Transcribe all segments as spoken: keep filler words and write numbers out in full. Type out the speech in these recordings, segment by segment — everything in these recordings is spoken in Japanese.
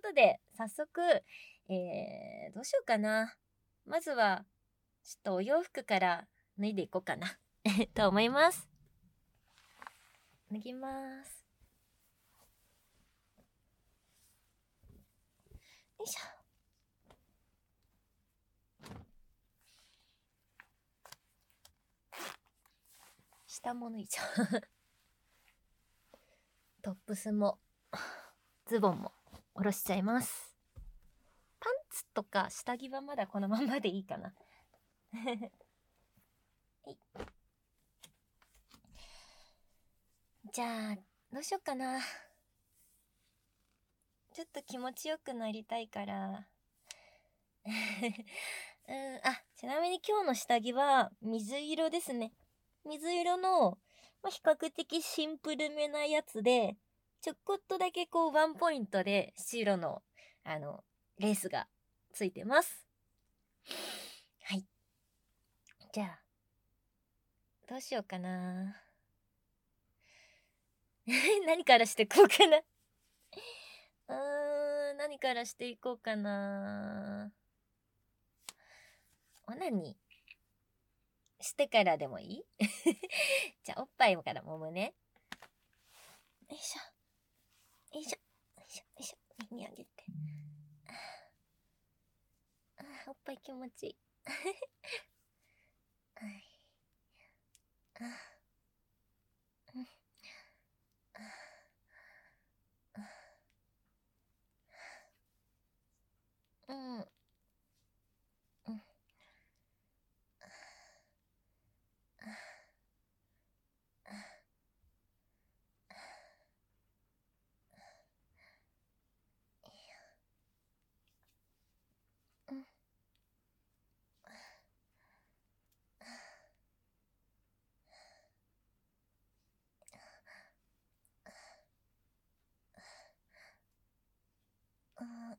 ことで、早速、えー、どうしようかな。まずは、ちょっとお洋服から脱いでいこうかな。と思います。脱ぎます。よいしょ。下も脱いじゃう。トップスも、ズボンも下ろしちゃいます。パンツとか下着はまだこのままでいいかな。じゃあ、どうしようかな。ちょっと気持ちよくなりたいから。うん、あ、ちなみに今日の下着は水色ですね。水色の、まあ、比較的シンプルめなやつで、ちょこっとだけこうワンポイントで白の、あの、レースがついてます。はい。じゃあ、どうしようかな。何からしていこうかな。うーん、何からしていこうかな。オナニーしてからでもいい？じゃあ、おっぱいから揉むね。よいしょ。よいしょ。よいしょ。よいしょ。耳あげて。ああ、おっぱい気持ちいい。はい。あうん。うん。うん。うん。あ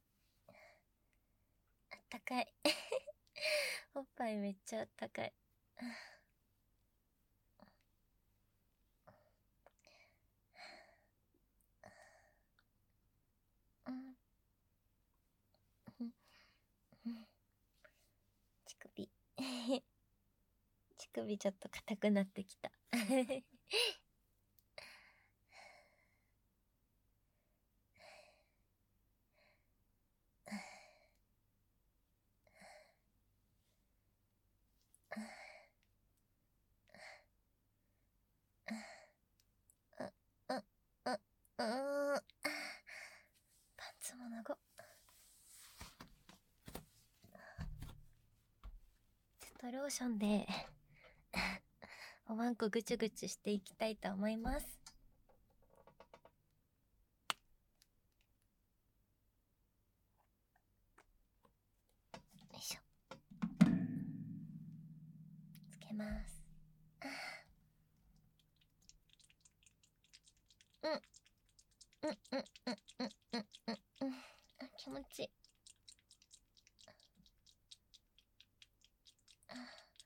ったかい。おっぱいめっちゃあったかい。うん。うん。乳首。乳首ちょっと硬くなってきた。う、う、う、う、パンツも長っ。ちょっとローションでおわんこぐちゅぐちゅしていきたいと思います。よいしょ。つけます。うん。うんうんうんうんうんうんうん。あ、気持ちいい。あ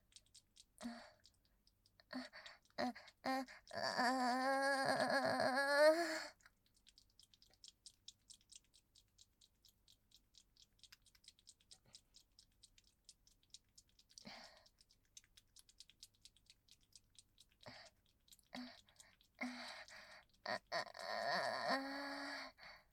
ああああああ。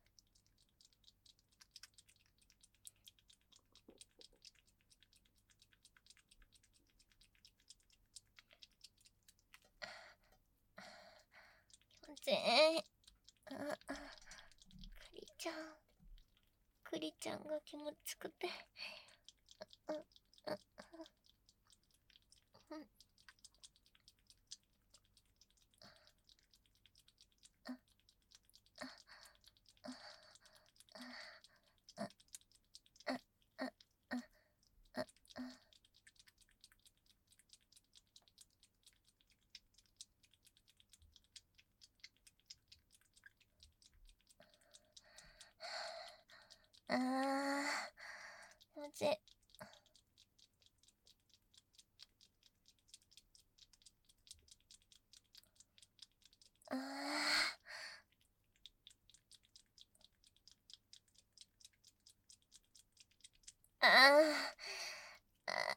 気持ちいい。ああ、クリちゃん。クリちゃんが気持ちくて。うん、うん、うん。ああ、気持ちいい。ああ。 ああ、あ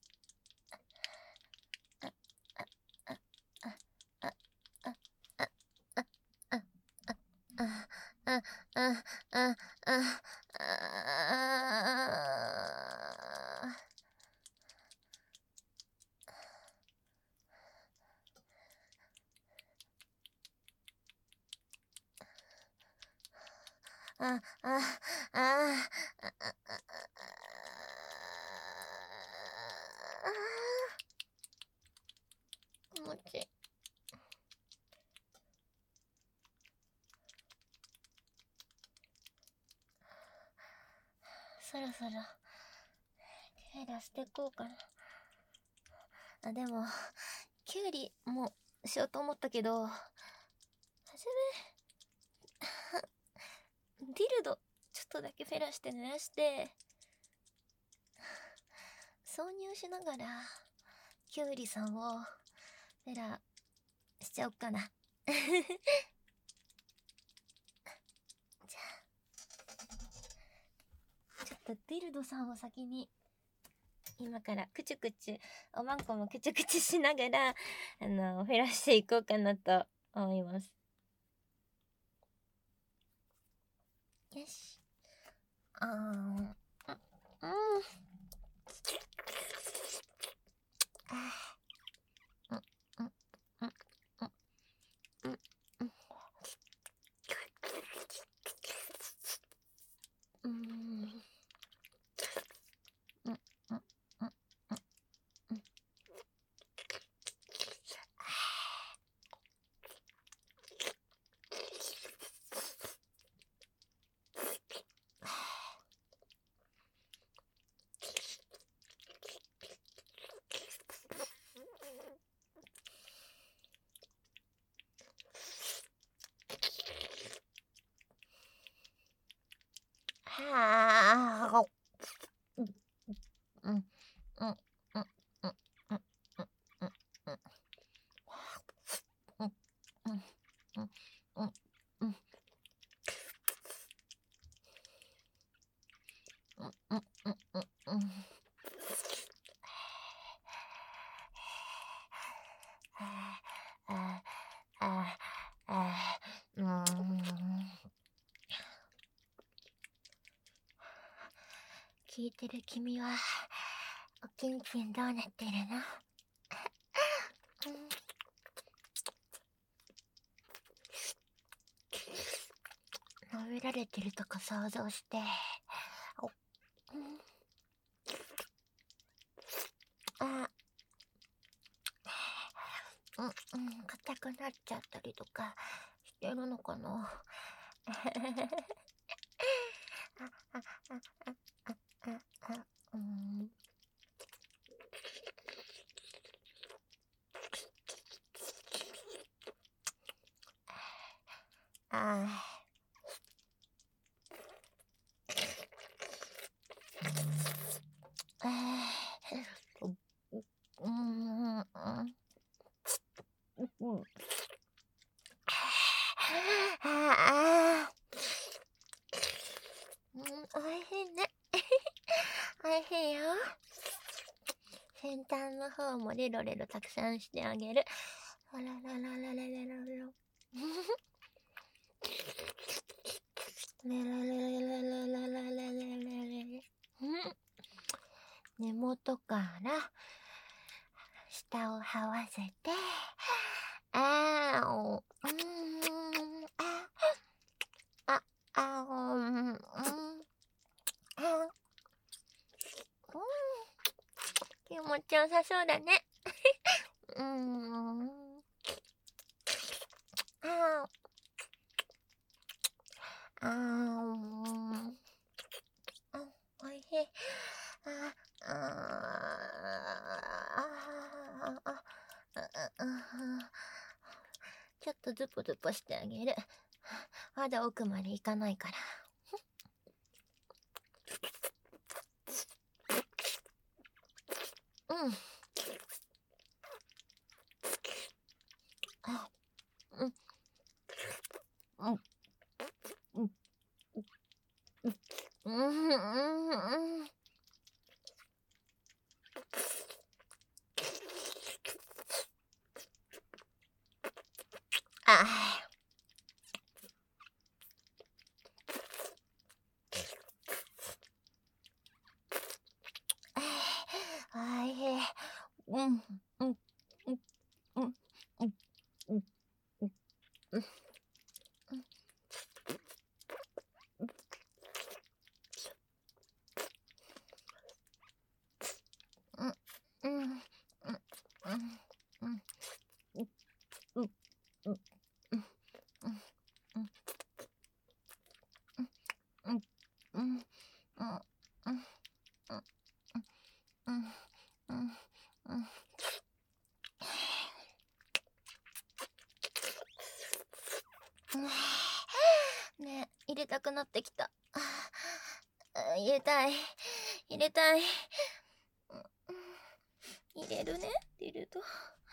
あ、あ、あ、あ、あ、あ、あ、あ、あ、あ、あ、あ、あ、あ、あ、あ、気持ちいい。そろそろ手出していこうかな。あ、でもキュウリもしようと思ったけど、はじめディルドちょっとだけフェラして濡らして挿入しながらキュウリさんをフェラしちゃおっかな。じゃあちょっとディルドさんを先に今からクチュクチュおまんこもクチュクチュしながらあのフェラしていこうかなと思います。よし。あーん、うん、はあ、うん、うん、うん、うん、うん、うん、うん、うん、うん、うん、うん、うん、うん、うん、うん、うん、うん。ああ、あ、うーん。聞いてる君は、おちんちんどうなってるの？舐められてるとこ想像して、お、うん、あ、うん、うん、硬くなっちゃったりとかしてるのかな？あ、あ、あ、あ、あ、あ、あ、うん。ああ、う、うん、うん、うん。ああ、うん、おいしいね。おいしいよ。先端の方もレロレロたくさんしてあげる。あらららららららら。レロレロレロレロレロレロレロ。根元から下を這わせて、あーお、うん、あ、あ、あ、うん、うん、あ、うん、気持ちよさそうだね。うーん、あ、あ、うん、あ、おいしい。あ、あ、あ、あ、あ、ちょっとズポズポしてあげる。まだ奥まで行かないから。うん。あ、うん。うん。うん。うん。うん。うん。 ああ、あいえ、うん、うん、うん、うん、うん、うん、うん、うん、うん、うん、うん、うん、うん、うん、うん、うん、うん、ねえ、入れたくなってきた。入れたい。入れたい。入れるね。入れると。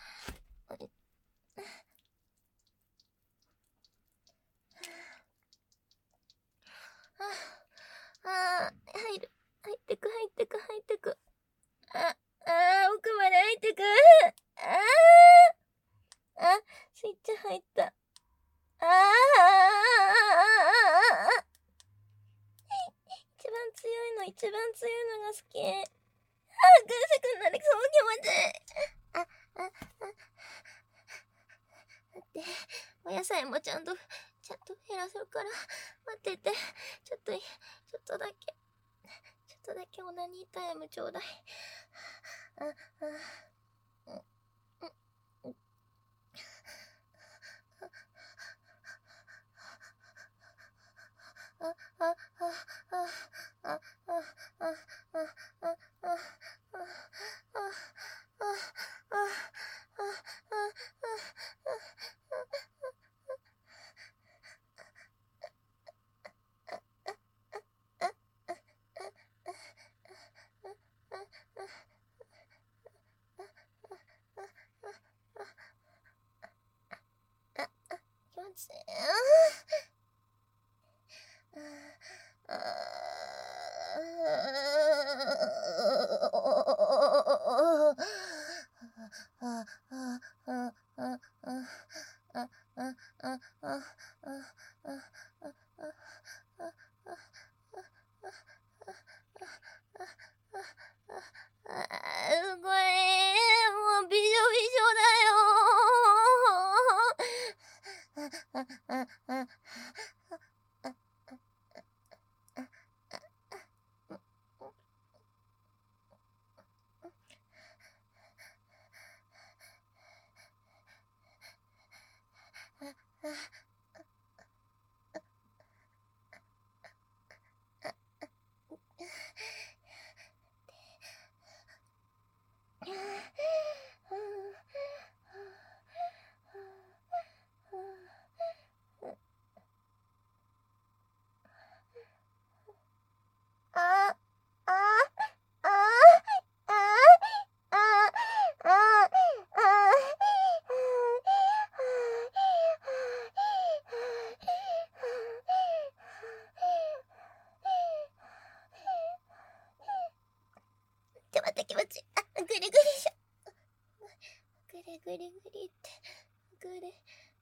ああ、入る。入ってく、入ってく、入ってく。あ、ああ、奥まで入ってく。ああ、あ、スイッチ入った。ああ、一番強いの、一番強いのが好き。ああ、ぐんせくんなりそう気持ちいい。あ、あ、あ、待って、お野菜もちゃんと、ちゃんと減らせるから、待ってて、ちょっと、ちょっとだけ、ちょっとだけオナニータイムちょうだい。あ、あ、うん、うん、あ、あ、あ、あ、あ、あ、あ、あ、あ、あ、気持ちいい。すごい、もうびしょびしょだよ。あ、あ、あ、あ、あ、あ、ちょっと待って、気持ちいい。あ、ぐりぐりしょ。ぐりぐりぐりって、ぐり。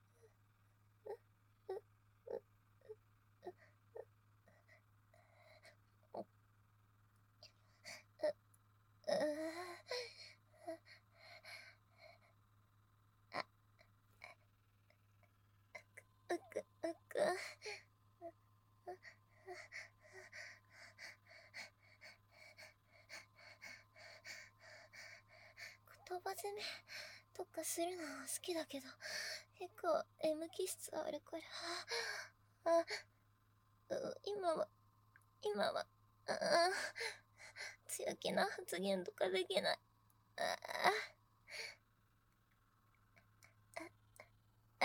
うく、うく。言葉攻めとかするのは好きだけど、結構 M 気質あるから、あ、う今は、今は、あ、強気な発言とかできない。ああ、あ、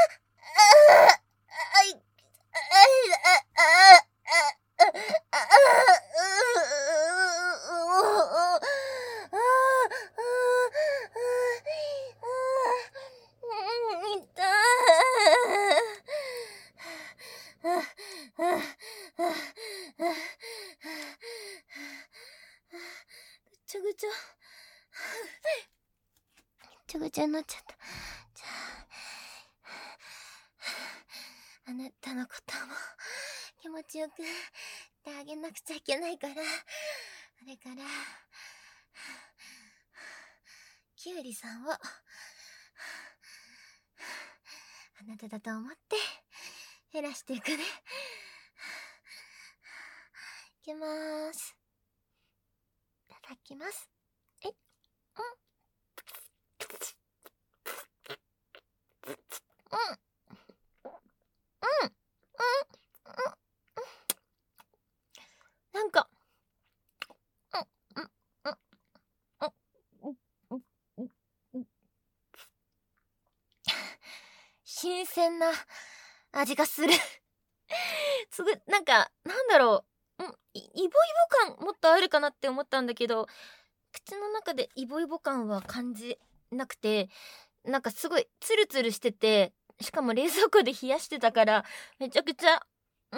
ぐちゃぐちゃ。ぐちゃぐちゃになっちゃった。じゃあ、あなたのことも気持ちよくしてあげなくちゃいけないから、あれから、きゅうりさんを、あなただと思って減らしていくね。いきまーす。いただきます。え、うん。うん。うん。うん。うん。なんか、うん。うん。うん。うん。うん。うん。新鮮な味がする。すぐ、なんか、なんだろう。うん、いイボイボ感もっとあるかなって思ったんだけど、口の中でイボイボ感は感じなくて、なんかすごいツルツルしてて、しかも冷蔵庫で冷やしてたから、めちゃくちゃ、うん、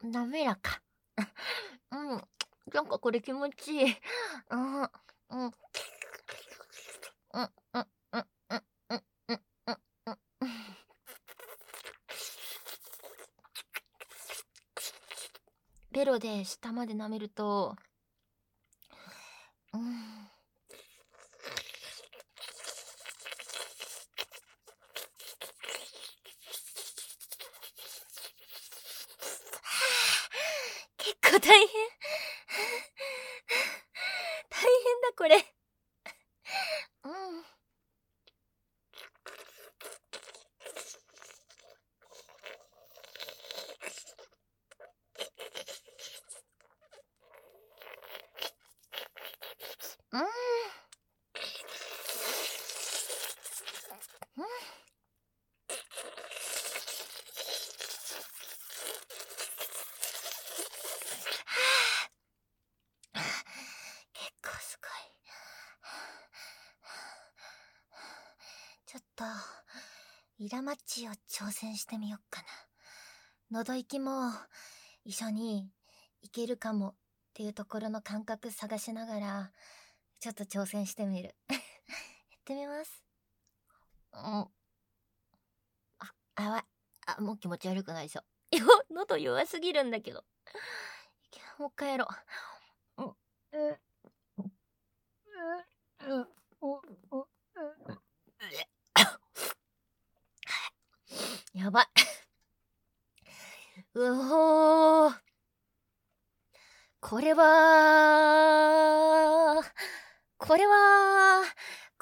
滑らか。うん、なんかこれ気持ちいい。うん、うん、うん、うん、うん、うん、うん、うん、うん、うん、うん。ベロで下まで舐めると、うん。結構大変。大変だこれ。うん。うん。うん。結構すごい。ちょっと、イラマッチを挑戦してみよっかな。喉息も一緒にいけるかもっていうところの感覚探しながら、ちょっと挑戦してみる。やってみます。うん。あ、あわ、あ、もう気持ち悪くないでしょ。よ、喉弱すぎるんだけど。もう一回やろう。うん。うん。うん。うん。うん。やばい。うほー。これは、これは、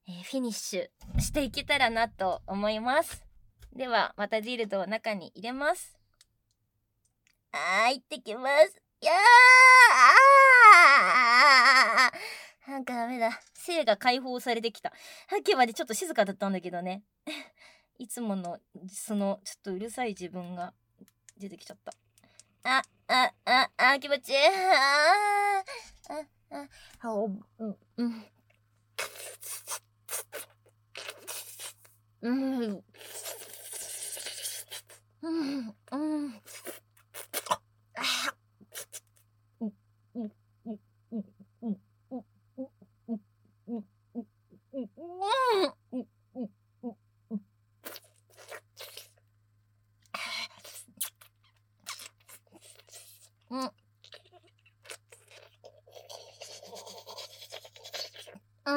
えーフィニッシュしていけたらなと思います。ではまたディルドを中に入れます。あー、行ってきます。いやーあーなんかダメだ。性が解放されてきた。さっきまでちょっと静かだったんだけどね。いつものそのちょっとうるさい自分が出てきちゃった。あ、あ、あ、あ、気持ちいい。あー、あ、あ、あ、お、うん、うん。うん。うん、うん。あ、うん、うん、うん、うん、うん、うん、うん、うん、うん、うん、うん、うん、うん、うん。うん、うん。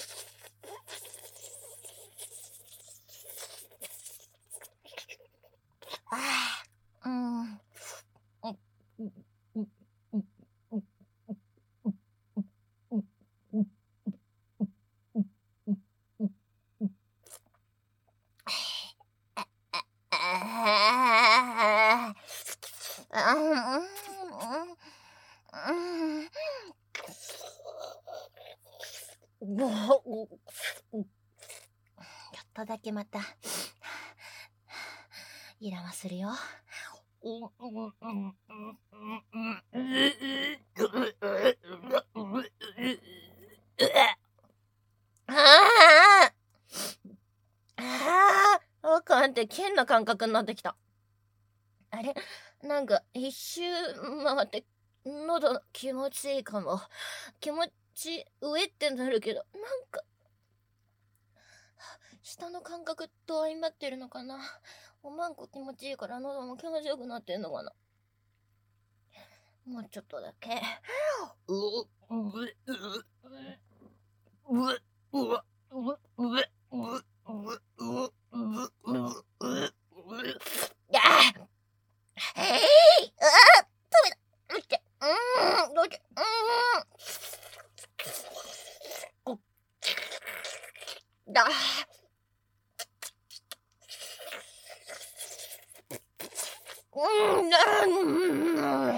ああ、うん。うん、うん、うん、うん、うん、うん、うん、うん、うん、うん、うん、うん、うん。あ、あ、ああ、うん、うん、うん、うん、ちょっとだけまたイラはするよ。あああ、わかんって変な感覚になってきた。あれ、なんか一周回って喉気持ちいいかも。気持ち上ってなるけど、なんか下の感覚と相まってるのかな。おまんこ気持ちいいから喉も気持ちよくなってんのかな。もうちょっとだけ。ううううううううああ、えい、ああ、ダメだ。待って。うーん、どうしよう。うーん。だ。うん、うん。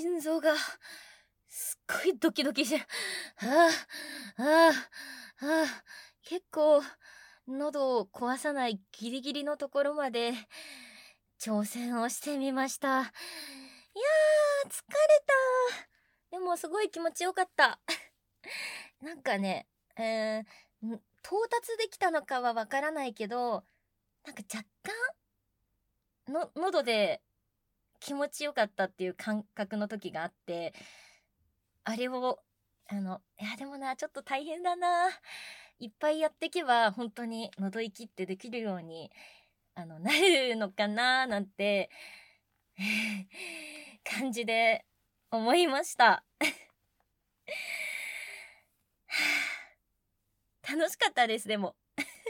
心臓がすっごいドキドキして、はあ、はあ、はあ、結構喉を壊さないギリギリのところまで挑戦をしてみました。いやー、疲れた。でもすごい気持ちよかった。なんかね、えー、到達できたのかはわからないけど、なんか若干の喉で気持ちよかったっていう感覚の時があって、あれをあのいやでもなちょっと大変だな、いっぱいやってけば本当に喉息ってできるようにあのなるのかななんて感じで思いました。楽しかったです。でも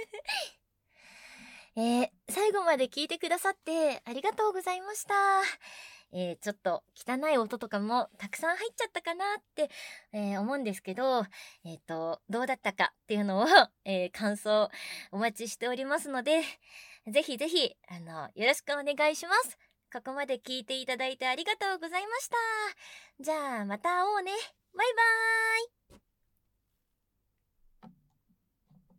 えー、最後まで聞いてくださってありがとうございました。えー、ちょっと汚い音とかもたくさん入っちゃったかなって、えー、思うんですけど、えっと、どうだったかっていうのを、えー、感想お待ちしておりますので、ぜひぜひ、あの、よろしくお願いします。ここまで聞いていただいてありがとうございました。じゃあ、また会おうね。バイバーイ。